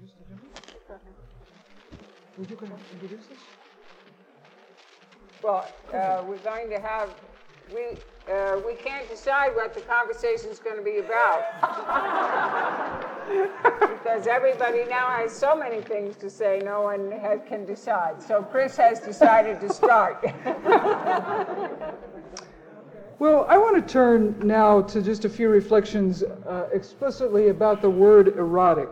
Mr. Jimmy? Would you introduce us? Well, we're going to have, we can't decide what the conversation is going to be about. Because everybody now has so many things to say, no one can decide. So Chris has decided to start. Well, I want to turn now to just a few reflections explicitly about the word erotic.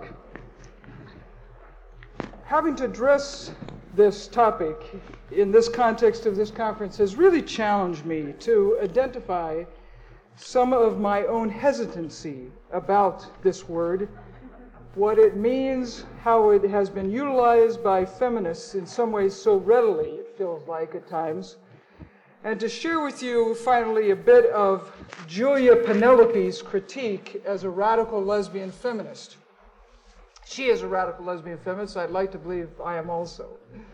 Having to address this topic in this context of this conference has really challenged me to identify some of my own hesitancy about this word, what it means, how it has been utilized by feminists in some ways so readily, it feels like at times, and to share with you finally a bit of Julia Penelope's critique as a radical lesbian feminist. She is a radical lesbian feminist. I'd like to believe I am also.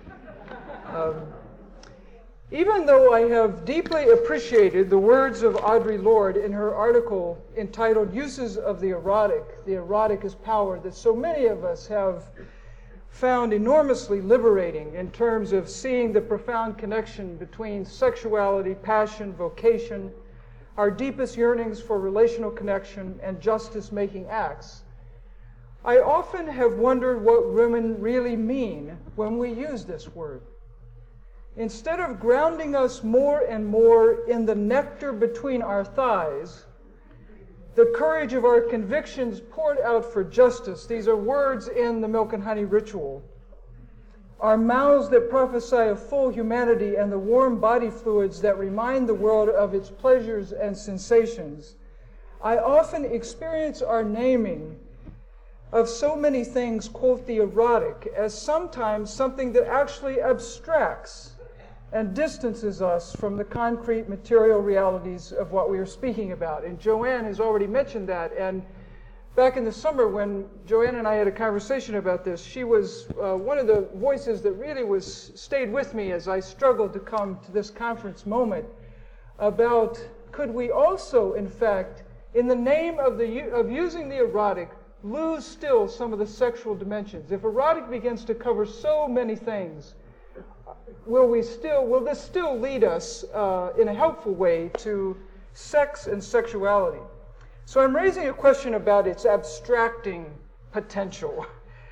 Even though I have deeply appreciated the words of Audre Lorde in her article entitled Uses of the Erotic as Power, that so many of us have found enormously liberating in terms of seeing the profound connection between sexuality, passion, vocation, our deepest yearnings for relational connection, and justice-making acts, I often have wondered what women really mean when we use this word. Instead of grounding us more and more in the nectar between our thighs, the courage of our convictions poured out for justice, these are words in the Milk and Honey ritual, our mouths that prophesy of full humanity and the warm body fluids that remind the world of its pleasures and sensations, I often experience our naming of so many things, quote, the erotic, as sometimes something that actually abstracts and distances us from the concrete material realities of what we are speaking about. And Joanne has already mentioned that. And back in the summer when Joanne and I had a conversation about this, she was one of the voices that really stayed with me as I struggled to come to this conference moment about could we also, in fact, in the name of using the erotic, lose still some of the sexual dimensions. If erotic begins to cover so many things, will this still lead us in a helpful way to sex and sexuality? So I'm raising a question about its abstracting potential.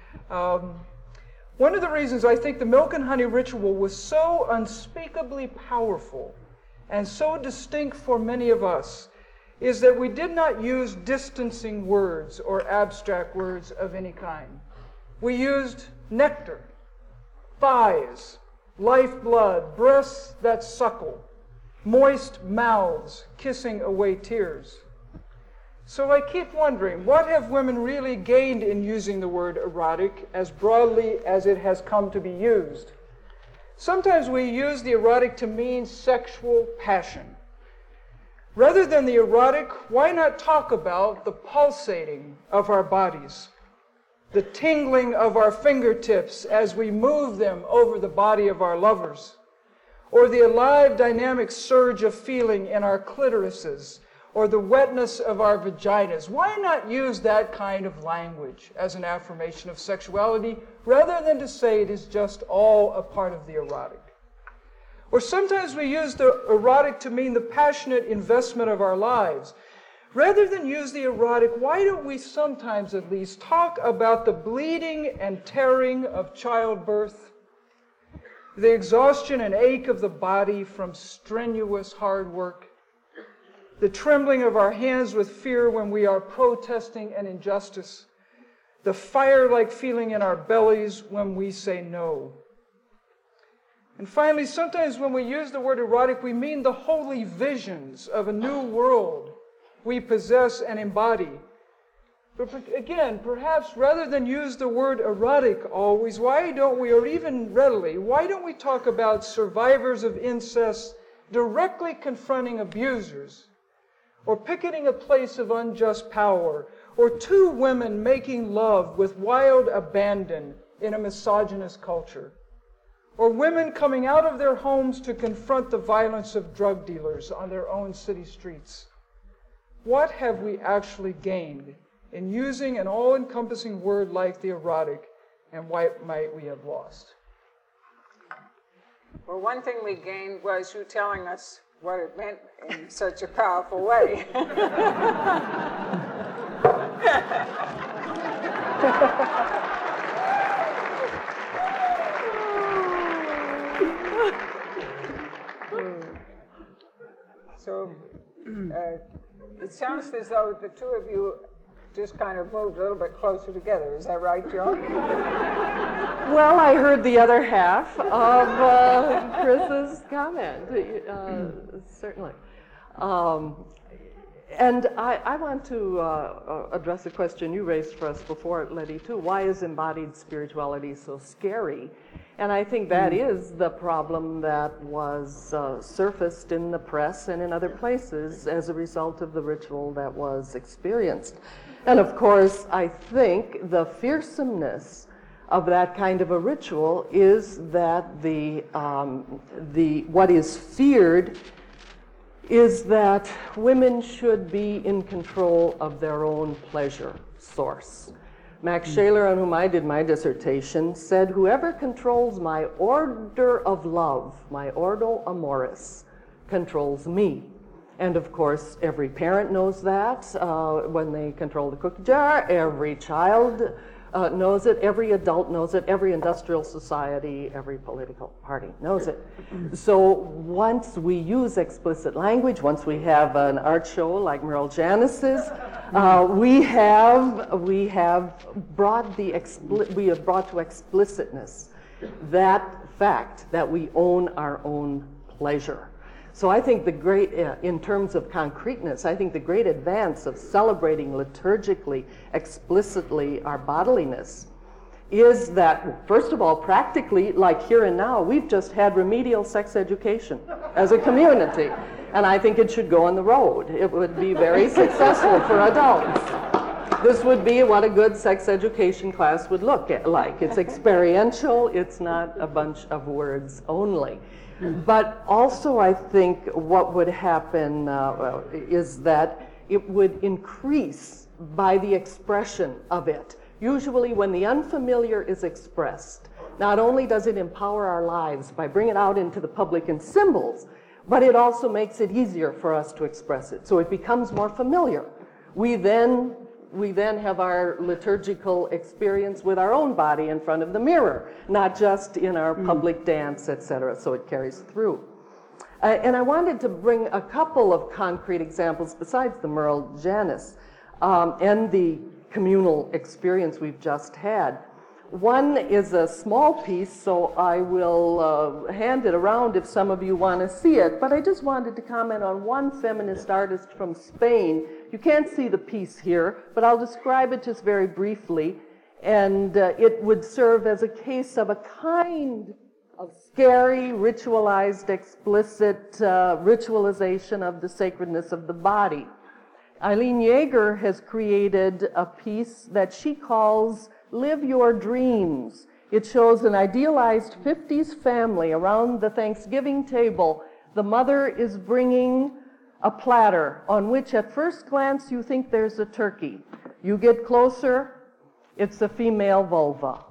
One of the reasons I think the Milk and Honey ritual was so unspeakably powerful and so distinct for many of us is that we did not use distancing words or abstract words of any kind. We used nectar, thighs, lifeblood, breasts that suckle, moist mouths kissing away tears. So I keep wondering, what have women really gained in using the word erotic as broadly as it has come to be used? Sometimes we use the erotic to mean sexual passion. Rather than the erotic, why not talk about the pulsating of our bodies, the tingling of our fingertips as we move them over the body of our lovers, or the alive dynamic surge of feeling in our clitorises, or the wetness of our vaginas? Why not use that kind of language as an affirmation of sexuality, rather than to say it is just all a part of the erotic? Or sometimes we use the erotic to mean the passionate investment of our lives. Rather than use the erotic, why don't we sometimes at least talk about the bleeding and tearing of childbirth, the exhaustion and ache of the body from strenuous hard work, the trembling of our hands with fear when we are protesting an injustice, the fire-like feeling in our bellies when we say no. And finally, sometimes when we use the word erotic, we mean the holy visions of a new world we possess and embody. But again, perhaps rather than use the word erotic always, why don't we, or even readily, why don't we talk about survivors of incest directly confronting abusers, or picketing a place of unjust power, or two women making love with wild abandon in a misogynist culture, or women coming out of their homes to confront the violence of drug dealers on their own city streets? What have we actually gained in using an all-encompassing word like the erotic and what might we have lost? Well, one thing we gained was you telling us what it meant in such a powerful way. So it sounds as though the two of you just kind of moved a little bit closer together. Is that right, Joan? Well, I heard the other half of Chris's comment, certainly. And I want to address a question you raised for us before, Letty, too. Why is embodied spirituality so scary? And I think that is the problem that was surfaced in the press and in other places as a result of the ritual that was experienced. And of course, I think the fearsomeness of that kind of a ritual is that what is feared is that women should be in control of their own pleasure source. Max Shaler, on whom I did my dissertation, said, whoever controls my order of love, my ordo amoris, controls me. And of course, every parent knows that when they control the cookie jar. Every child knows it. Every adult knows it. Every industrial society, every political party knows it. So once we use explicit language, once we have an art show like Merle Janis's, we have brought to explicitness that fact that we own our own pleasure. So I think in terms of concreteness, I think the great advance of celebrating liturgically, explicitly our bodiliness is that, first of all, practically, like here and now, we've just had remedial sex education as a community. And I think it should go on the road. It would be very successful for adults. This would be what a good sex education class would look like. It's experiential, it's not a bunch of words only. But also I think what would happen is that it would increase by the expression of it. Usually when the unfamiliar is expressed, not only does it empower our lives by bringing it out into the public in symbols, but it also makes it easier for us to express it. So it becomes more familiar. We then have our liturgical experience with our own body in front of the mirror, not just in our public dance, etc. So it carries through. And I wanted to bring a couple of concrete examples besides the Merle Janis and the communal experience we've just had. One is a small piece, so I will hand it around if some of you want to see it, but I just wanted to comment on one feminist artist from Spain. You can't see the piece here, but I'll describe it just very briefly, and it would serve as a case of a kind of scary, ritualized, explicit ritualization of the sacredness of the body. Eileen Yeager has created a piece that she calls Live Your Dreams. It shows an idealized 50s family around the Thanksgiving table. The mother is bringing a platter on which at first glance you think there's a turkey. You get closer, it's a female vulva.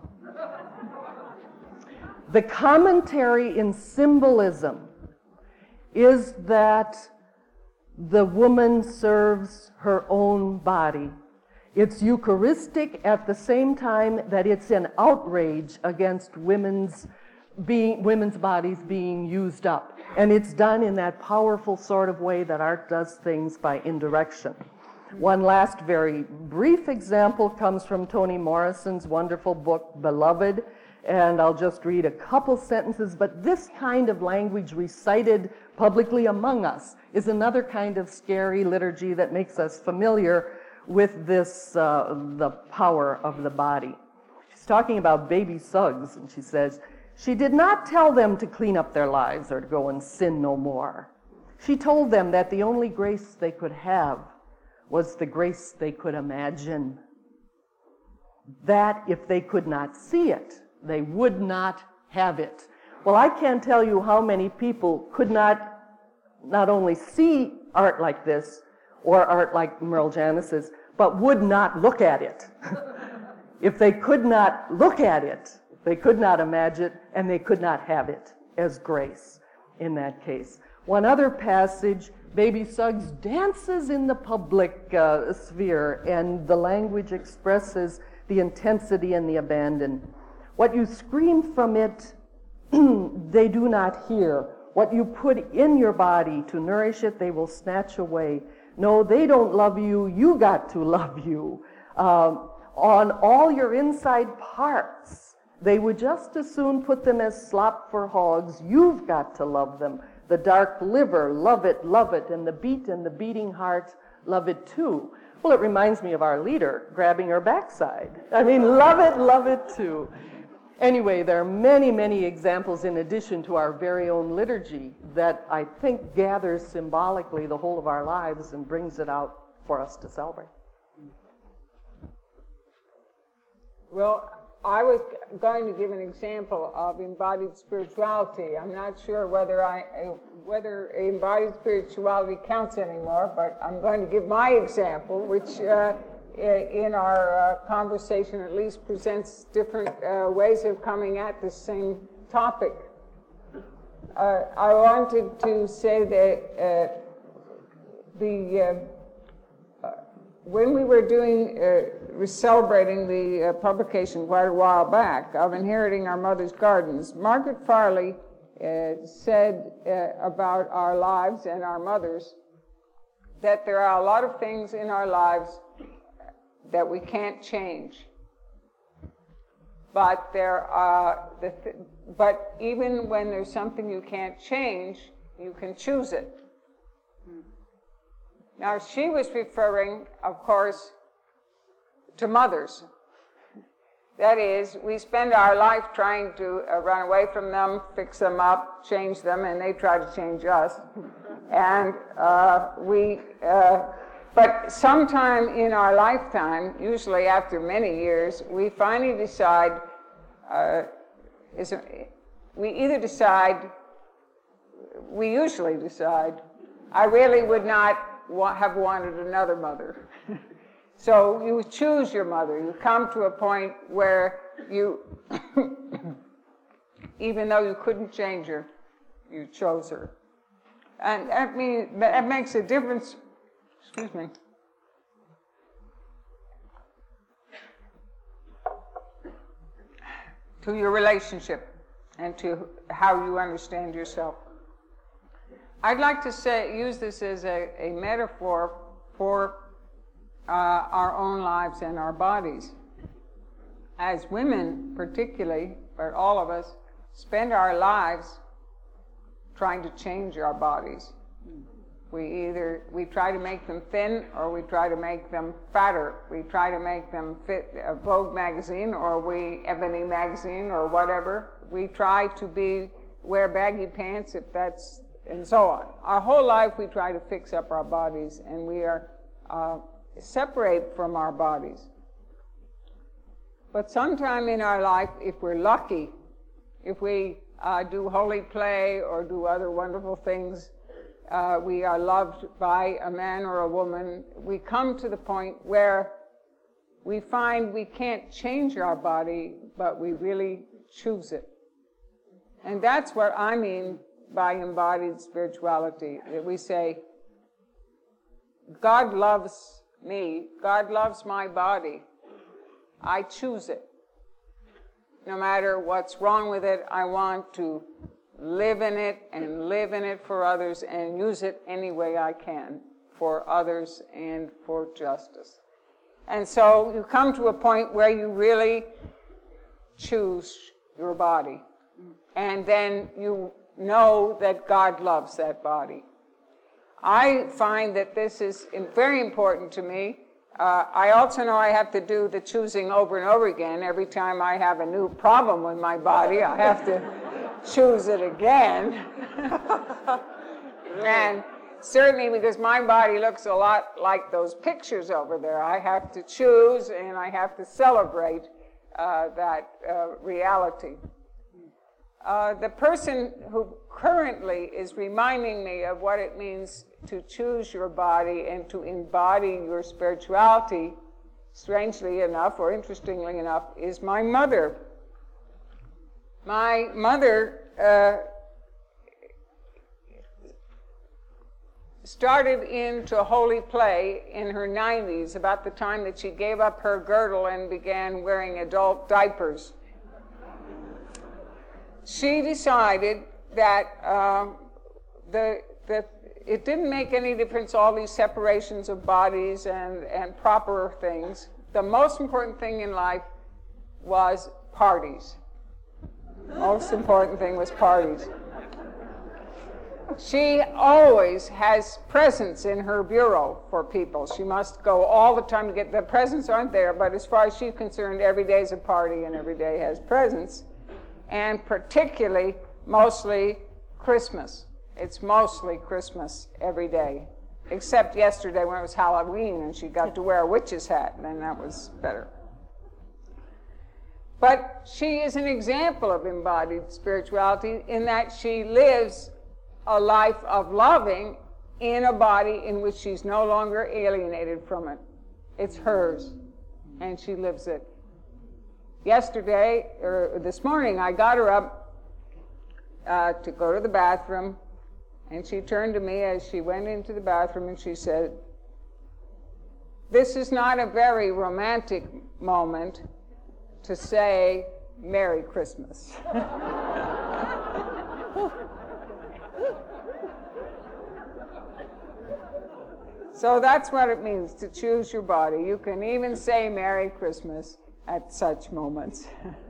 The commentary in symbolism is that the woman serves her own body. It's Eucharistic at the same time that it's an outrage against women's bodies being used up. And it's done in that powerful sort of way that art does things by indirection. One last very brief example comes from Toni Morrison's wonderful book, Beloved, and I'll just read a couple sentences, but this kind of language recited publicly among us is another kind of scary liturgy that makes us familiar with this, the power of the body. She's talking about baby Suggs, and she says, she did not tell them to clean up their lives or to go and sin no more. She told them that the only grace they could have was the grace they could imagine. That if they could not see it, they would not have it. Well, I can't tell you how many people could not only see art like this, or art like Merle Janis's, but would not look at it. If they could not look at it, they could not imagine it, and they could not have it as grace in that case. One other passage, Baby Suggs dances in the public sphere, and the language expresses the intensity and the abandon. What you scream from it, they do not hear. What you put in your body to nourish it, they will snatch away. No, they don't love you. You got to love you. On all your inside parts, they would just as soon put them as slop for hogs. You've got to love them. The dark liver, love it, and the beat and the beating heart, love it too. Well, it reminds me of our leader grabbing her backside. I mean, love it too. Anyway, there are many, many examples in addition to our very own liturgy that I think gathers symbolically the whole of our lives and brings it out for us to celebrate. Well, I was going to give an example of embodied spirituality. I'm not sure whether embodied spirituality counts anymore, but I'm going to give my example, which in our conversation at least presents different ways of coming at the same topic. I wanted to say that when we were celebrating the publication quite a while back of Inheriting Our Mother's Gardens, Margaret Farley said about our lives and our mothers that there are a lot of things in our lives that we can't change. But but even when there's something you can't change, you can choose it. Now, she was referring, of course, to mothers. That is, we spend our life trying to run away from them, fix them up, change them, and they try to change us. And but sometime in our lifetime, usually after many years, we finally decide, we usually decide, I really would not have wanted another mother. So you choose your mother. You come to a point where you, even though you couldn't change her, you chose her. And that makes a difference, excuse me, to your relationship and to how you understand yourself. I'd like to use this as a metaphor for our own lives and our bodies. As women, particularly, but all of us, spend our lives trying to change our bodies. We try to make them thin, or we try to make them fatter. We try to make them fit a Vogue magazine, or Ebony magazine, or whatever. We try to wear baggy pants, if that's, and so on. Our whole life we try to fix up our bodies, and we are separate from our bodies. But sometime in our life, if we're lucky, if we do holy play or do other wonderful things, we are loved by a man or a woman, we come to the point where we find we can't change our body, but we really choose it. And that's what I mean by embodied spirituality, that we say, God loves me, God loves my body, I choose it. No matter what's wrong with it, I want to live in it and live in it for others and use it any way I can for others and for justice. And so you come to a point where you really choose your body. And then you know that God loves that body. I find that this is very important to me. I also know I have to do the choosing over and over again. Every time I have a new problem with my body, I have to choose it again. And certainly because my body looks a lot like those pictures over there, I have to choose and I have to celebrate that reality. The person who currently is reminding me of what it means to choose your body and to embody your spirituality strangely enough or interestingly enough, is my mother. My mother started into holy play in her 90s, about the time that she gave up her girdle and began wearing adult diapers. She decided that it didn't make any difference, all these separations of bodies and proper things. The most important thing in life was parties. Most important thing was parties. She always has presents in her bureau for people. She must go all the time to get the presents. Aren't there, but as far as she's concerned, every day is a party and every day has presents. And particularly, mostly Christmas. It's mostly Christmas every day, except yesterday when it was Halloween and she got to wear a witch's hat, and then that was better. But she is an example of embodied spirituality in that she lives a life of loving in a body in which she's no longer alienated from it. It's hers, and she lives it. Yesterday, or this morning, I got her up to go to the bathroom, and she turned to me as she went into the bathroom and she said, "This is not a very romantic moment to say Merry Christmas." So that's what it means to choose your body. You can even say Merry Christmas at such moments.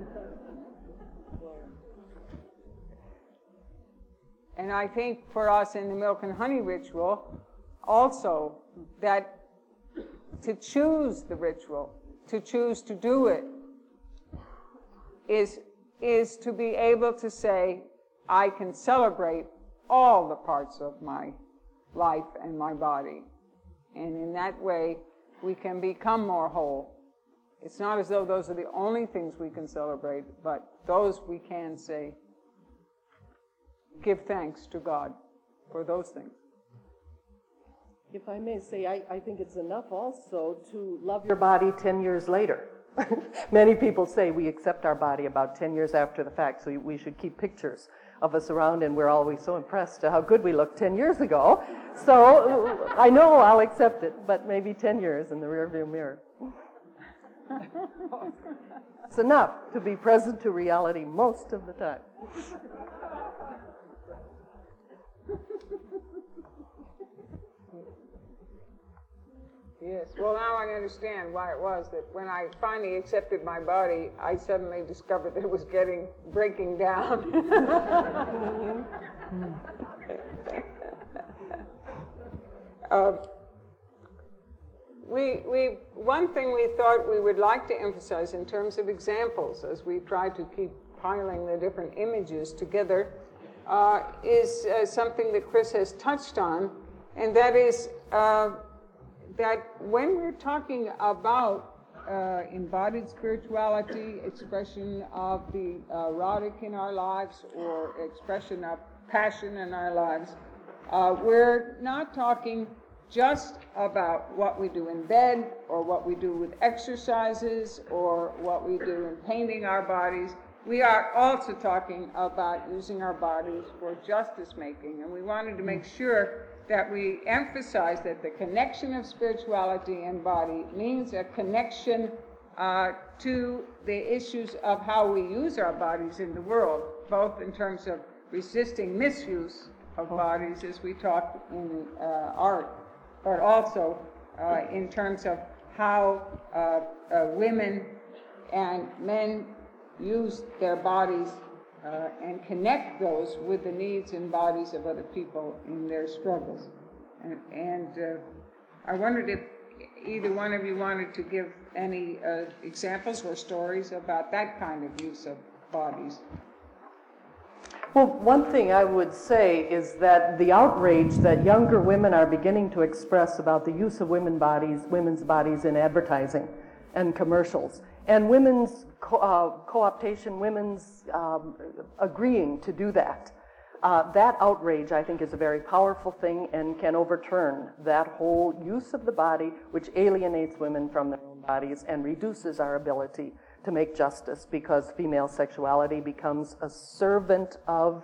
And I think for us in the milk and honey ritual, also, that to choose the ritual, to choose to do it, is to be able to say, I can celebrate all the parts of my life and my body. And in that way, we can become more whole. It's not as though those are the only things we can celebrate, but those we can say, give thanks to God for those things. If I may say, I think it's enough also to love your body 10 years later. Many people say we accept our body about 10 years after the fact, so we should keep pictures of us around, and we're always so impressed at how good we looked 10 years ago. So I know I'll accept it, but maybe 10 years in the rearview mirror. It's enough to be present to reality most of the time. Yes, well now I understand why it was that when I finally accepted my body, I suddenly discovered that it was breaking down. One thing we thought we would like to emphasize in terms of examples, as we try to keep piling the different images together, is something that Chris has touched on, and that is that when we're talking about embodied spirituality, expression of the erotic in our lives, or expression of passion in our lives, we're not talking just about what we do in bed, or what we do with exercises, or what we do in painting our bodies. We are also talking about using our bodies for justice making, and we wanted to make sure that we emphasize that the connection of spirituality and body means a connection to the issues of how we use our bodies in the world, both in terms of resisting misuse of bodies, as we talk in art, but also in terms of how women and men use their bodies and connect those with the needs and bodies of other people in their struggles. And I wondered if either one of you wanted to give any examples or stories about that kind of use of bodies. Well, one thing I would say is that the outrage that younger women are beginning to express about the use of women's bodies in advertising and commercials, and women's co-optation, women's agreeing to do that. That outrage, I think, is a very powerful thing and can overturn that whole use of the body, which alienates women from their own bodies and reduces our ability to make justice, because female sexuality becomes a servant of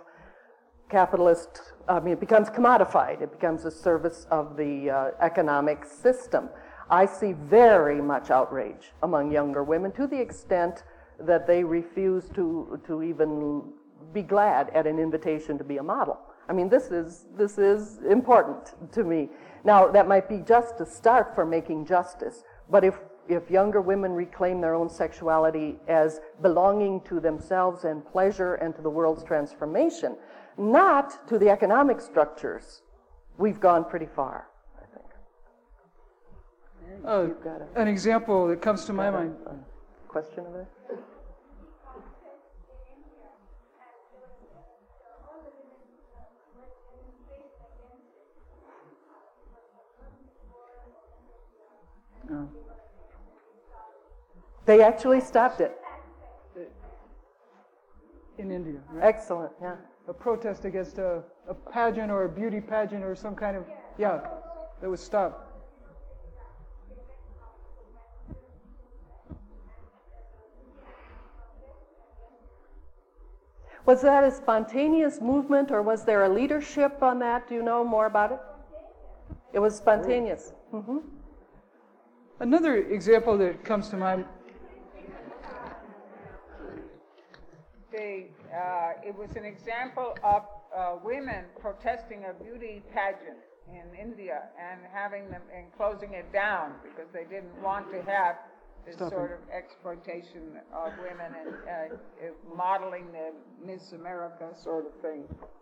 it becomes commodified. It becomes a service of the economic system. I see very much outrage among younger women, to the extent that they refuse to even be glad at an invitation to be a model. I mean, this is important to me. Now, that might be just a start for making justice, but if younger women reclaim their own sexuality as belonging to themselves and pleasure and to the world's transformation, not to the economic structures, we've gone pretty far, I think. An example that comes to my mind. Question of it? Oh. They actually stopped it. In India, right? Excellent, yeah. A protest against a pageant or a beauty pageant or some kind of, that was stopped. Was that a spontaneous movement, or was there a leadership on that? Do you know more about it? It was spontaneous. Mm-hmm. Another example that comes to mind. It was an example of women protesting a beauty pageant in India and having them and closing it down because they didn't want to have this sort of exploitation of women and modeling the Miss America sort of thing.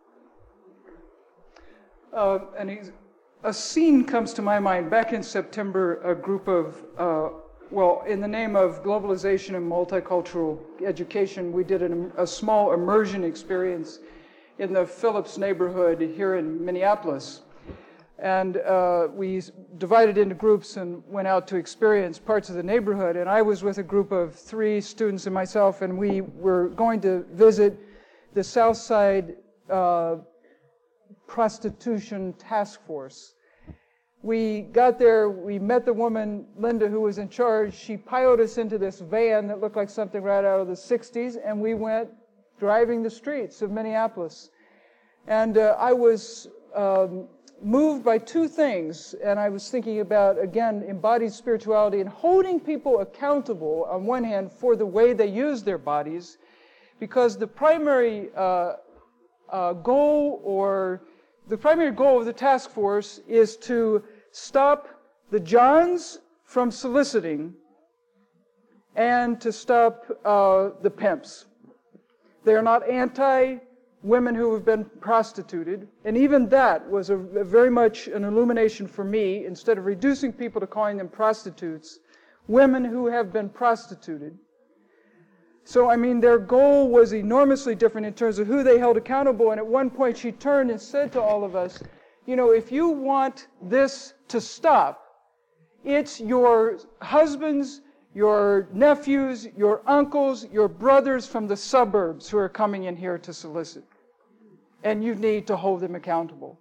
A scene comes to my mind. Back in September, a group of, in the name of globalization and multicultural education, we did a small immersion experience in the Phillips neighborhood here in Minneapolis. And we divided into groups and went out to experience parts of the neighborhood. And I was with a group of 3 students and myself, and we were going to visit the South Side Prostitution Task Force. We got there, we met the woman, Linda, who was in charge. She piloted us into this van that looked like something right out of the 60s, and we went driving the streets of Minneapolis. And I was moved by 2 things, and I was thinking about, again, embodied spirituality and holding people accountable, on one hand, for the way they use their bodies, because the primary goal of the task force is to stop the Johns from soliciting and to stop the pimps. They are not anti-women who have been prostituted, and even that was a very much an illumination for me. Instead of reducing people to calling them prostitutes, women who have been prostituted. So, I mean, their goal was enormously different in terms of who they held accountable. And at one point she turned and said to all of us, if you want this to stop, it's your husbands, your nephews, your uncles, your brothers from the suburbs who are coming in here to solicit. And you need to hold them accountable.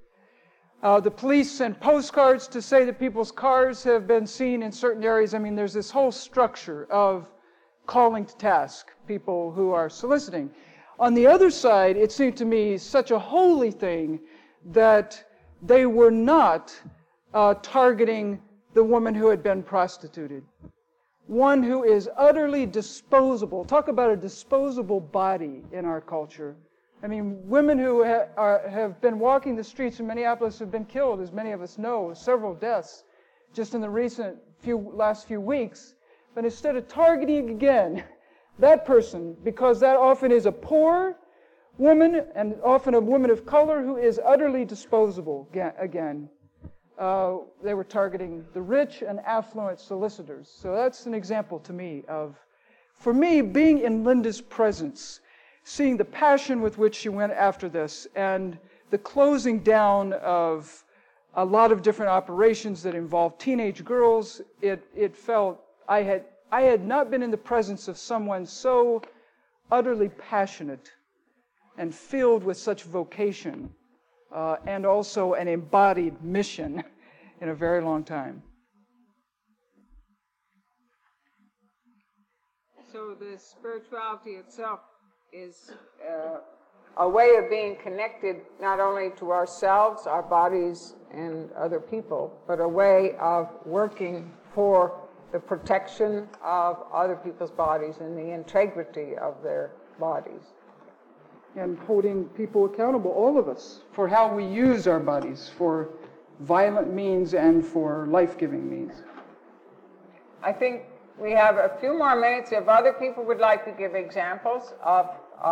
The police send postcards to say that people's cars have been seen in certain areas. I mean, there's this whole structure of calling to task people who are soliciting. On the other side, it seemed to me such a holy thing that they were not targeting the woman who had been prostituted. One who is utterly disposable. Talk about a disposable body in our culture. I mean, women who have been walking the streets in Minneapolis have been killed, as many of us know, several deaths just in the last few weeks. But instead of targeting again that person, because that often is a poor woman and often a woman of color who is utterly disposable again, they were targeting the rich and affluent solicitors. So that's an example to me of, for me, being in Linda's presence, seeing the passion with which she went after this and the closing down of a lot of different operations that involved teenage girls, it felt I had not been in the presence of someone so utterly passionate and filled with such vocation and also an embodied mission in a very long time. So the spirituality itself is a way of being connected not only to ourselves, our bodies, and other people, but a way of working for the protection of other people's bodies and the integrity of their bodies. And holding people accountable, all of us, for how we use our bodies for violent means and for life-giving means. I think we have a few more minutes. If other people would like to give examples of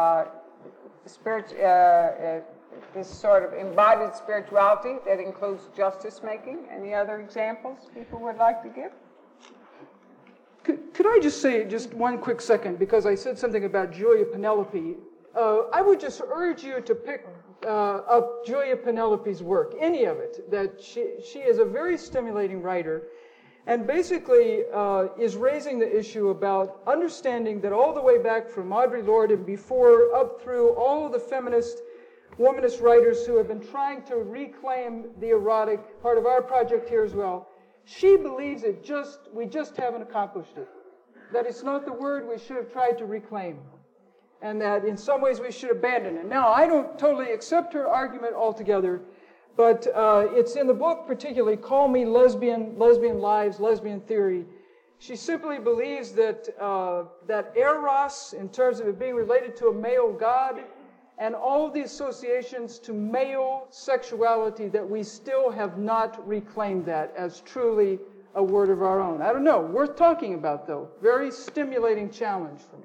this sort of embodied spirituality that includes justice making, any other examples people would like to give? Could I just say just one quick second, because I said something about Julia Penelope. I would just urge you to pick up Julia Penelope's work, any of it. That she is a very stimulating writer, and basically is raising the issue about understanding that all the way back from Audre Lorde and before, up through all of the feminist, womanist writers who have been trying to reclaim the erotic, part of our project here as well, she believes we just haven't accomplished it. That it's not the word we should have tried to reclaim. And that in some ways we should abandon it. Now, I don't totally accept her argument altogether, but it's in the book particularly, Call Me Lesbian, Lesbian Lives, Lesbian Theory. She simply believes that that eros, in terms of it being related to a male god, and all of the associations to male sexuality, that we still have not reclaimed that as truly a word of our own. I don't know, worth talking about though. Very stimulating challenge for me.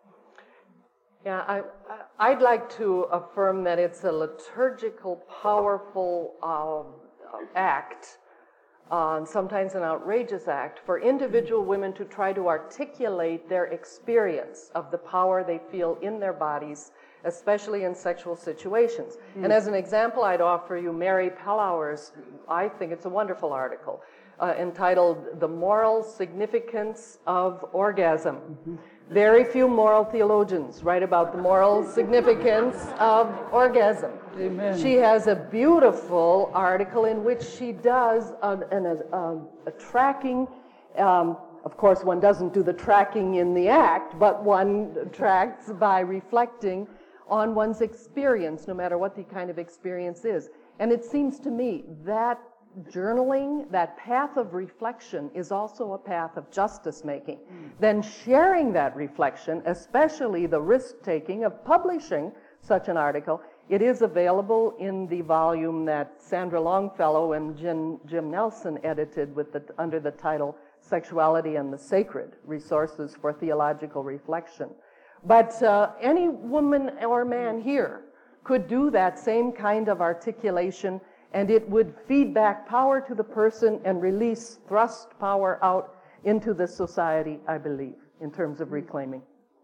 Yeah, I'd like to affirm that it's a liturgical, powerful act, sometimes an outrageous act, for individual women to try to articulate their experience of the power they feel in their bodies, especially in sexual situations. And as an example, I'd offer you Mary Pellauer's, I think it's a wonderful article, entitled The Moral Significance of Orgasm. Very few moral theologians write about the moral significance of orgasm. Amen. She has a beautiful article in which she does a tracking. Of course, one doesn't do the tracking in the act, but one tracks by reflecting on one's experience, no matter what the kind of experience is. And it seems to me that journaling, that path of reflection, is also a path of justice making. Then sharing that reflection, especially the risk-taking of publishing such an article, it is available in the volume that Sandra Longfellow and Jim Nelson edited under the title Sexuality and the Sacred, Resources for Theological Reflection. But any woman or man here could do that same kind of articulation, and it would feed back power to the person and thrust power out into the society, I believe, in terms of reclaiming.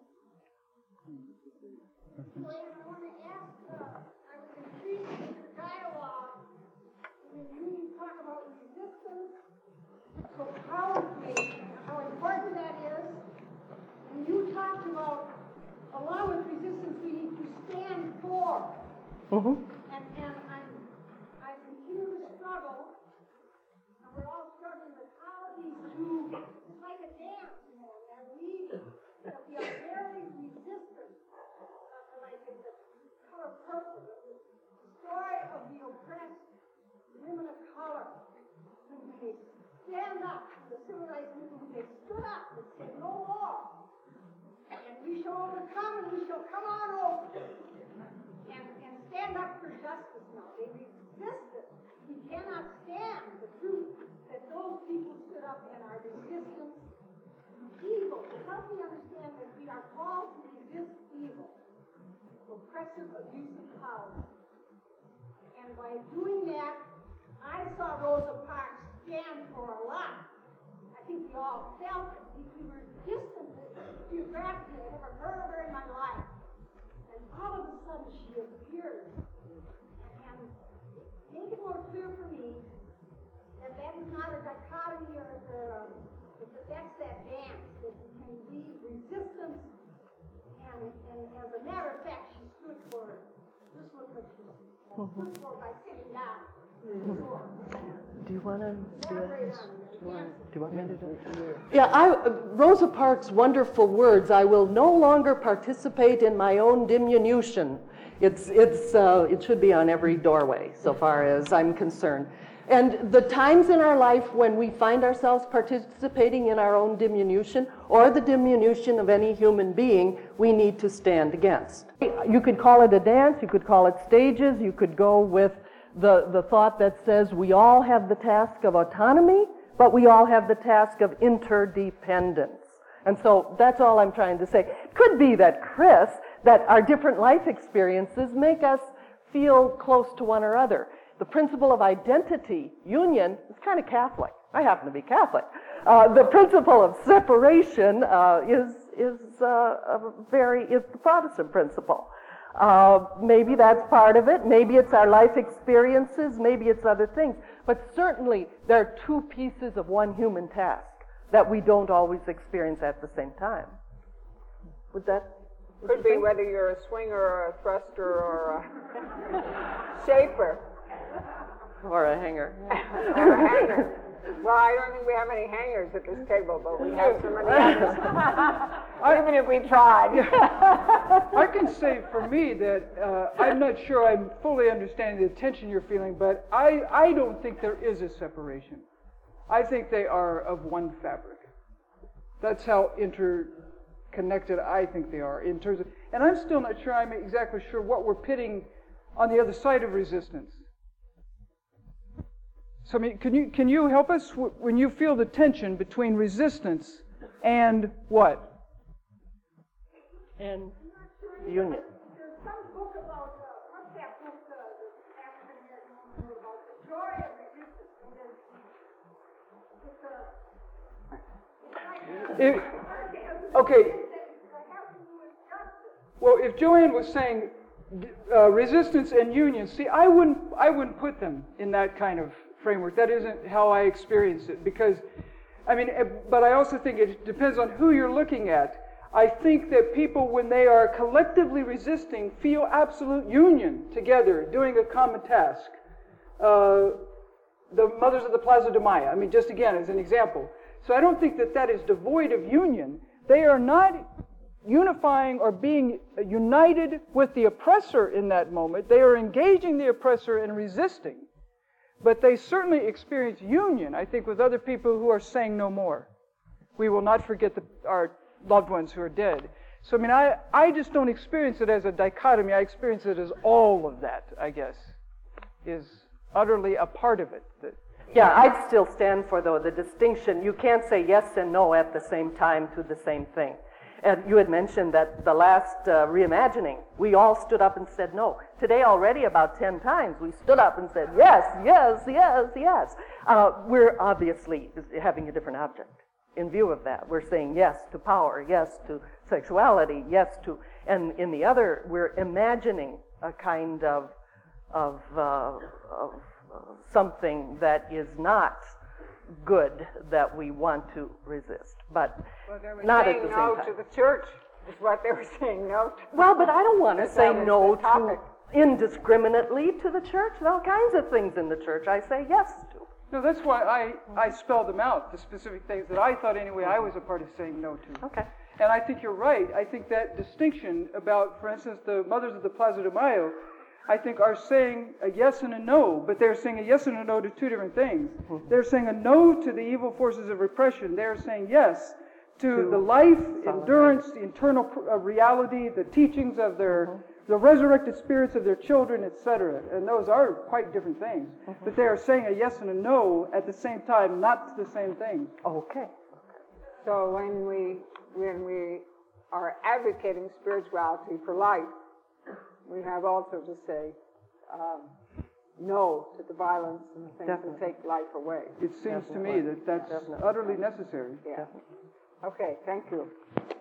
How important that is. And you talked about, along with resistance, we need to stand for. Mm-hmm. And I continue to struggle, and we're all struggling with how these two, it's like a dance, and we are very resistant, like in the color purple, the story of the oppressed women of color, when they stand up, the civilized women, when they stood up and said, no more, and we shall overcome, and we shall come on over, and stand up for justice now. They resisted. We cannot stand the truth that those people stood up and are resistant evil. To help me understand that we are called to resist evil, oppressive, abusive power. And by doing that, I saw Rosa Parks stand for a lot. I think we all felt it. We were distant geographically. I never heard of her in my life. And all of a sudden she appeared. And make it more clear for me that that is not a dichotomy or that's that dance, that can be resistance. And as a matter of fact, she stood for it. This was what she stood for by sitting down. Do you want to do that? you want me to do it? Yeah, Rosa Parks' wonderful words, I will no longer participate in my own diminution. It should be on every doorway, so far as I'm concerned. And the times in our life when we find ourselves participating in our own diminution or the diminution of any human being, we need to stand against. You could call it a dance, you could call it stages, you could go with the thought that says we all have the task of autonomy, but we all have the task of interdependence. And so that's all I'm trying to say. It could be that, Chris, that our different life experiences make us feel close to one another. The principle of identity, union, is kind of Catholic. I happen to be Catholic. The principle of separation is the Protestant principle. Maybe that's part of it. Maybe it's our life experiences. Maybe it's other things. But certainly there are two pieces of one human task that we don't always experience at the same time. Would that? Could be whether you're a swinger or a thruster or a shaper. Or a hanger. Or a hanger. Well, I don't think we have any hangers at this table, but we have so many others. Even if we tried. I can say for me that I'm not sure I'm fully understanding the tension you're feeling, but I don't think there is a separation. I think they are of one fabric. That's how interconnected I think they are in terms of, and I'm still not sure I'm exactly sure what we're pitting on the other side of resistance. So, I mean, can you help us when you feel the tension between resistance and what? And union. There's some book about, what's that book, the African American about the joy of resistance. Okay. Well, if Joanne was saying resistance and union, see, I wouldn't put them in that kind of framework. That isn't how I experience it, because, I mean, but I also think it depends on who you're looking at. I think that people, when they are collectively resisting, feel absolute union together, doing a common task. The Mothers of the Plaza de Mayo, I mean, just again as an example. So I don't think that that is devoid of union. They are not unifying or being united with the oppressor in that moment. They are engaging the oppressor and resisting. But they certainly experience union, I think, with other people who are saying no more. We will not forget our loved ones who are dead. So, I mean, I just don't experience it as a dichotomy. I experience it as all of that, I guess, is utterly a part of it. Yeah, I'd still stand for, though, the distinction. You can't say yes and no at the same time to the same thing. And you had mentioned that the last reimagining, we all stood up and said no. Today already about 10 times we stood up and said yes, yes, yes, yes. We're obviously having a different object in view of that. We're saying yes to power, yes to sexuality, yes to, and in the other, we're imagining a kind of something that is not good that we want to resist, but not at the same time. Well, they were saying no to the church, is what they were saying no to. Well, but I don't want to say no to indiscriminately to the church. There are all kinds of things in the church I say yes to. No, that's why I spelled them out, the specific things that I thought anyway I was a part of saying no to. Okay. And I think you're right. I think that distinction about, for instance, the Mothers of the Plaza de Mayo, I think are saying a yes and a no, but they're saying a yes and a no to two different things. They're saying a no to the evil forces of repression. They're saying yes to the life, endurance, the internal reality, the teachings of the resurrected spirits of their children, etc. And those are quite different things. But they are saying a yes and a no at the same time, not to the same thing. Okay. So when we are advocating spirituality for life, we have also to say no to the violence and the things that take life away. It seems to me that that's utterly necessary. Yeah. Okay, thank you.